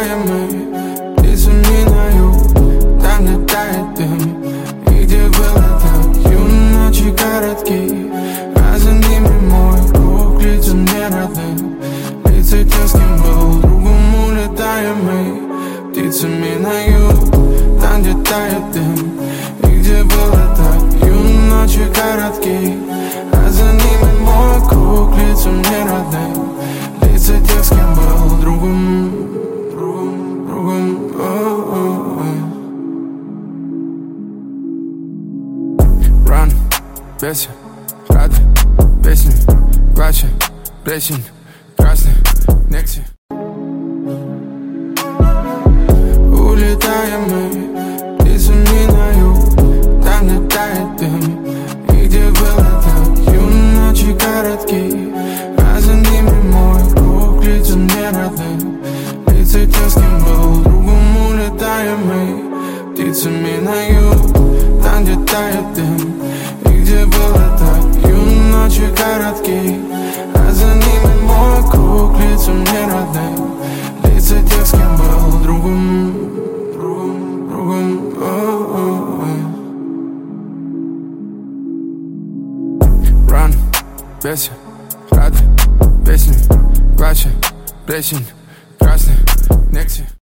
улетаем мы птицами на юг, там, где тает дым, и где было так юно, ночи короткие, а за ними мой круг лица мне родным, лица тех, с кем был другом. Улетаем мы птицами на юг, там, где тает дым, и где было так юно, ночи короткие, а за ними мой круг лица мне родным, лица тех, с кем был другом. Run, песен, рады, песни, плача, плесень, красный, некти. Улетаем мы птицами на юг, там, где тает дым, и где было так юно, ночи короткие, а за ними мой круг лица мне родным, лица тех, с кем был другом. Улетаем мы птицами на юг, там, где тает дым, и где было так юно, ночи короткие, а за ними мой круг лица мне родным, лица тех, с кем был другом. Run, песен, рады, песни, плача, плесень, красный, некти.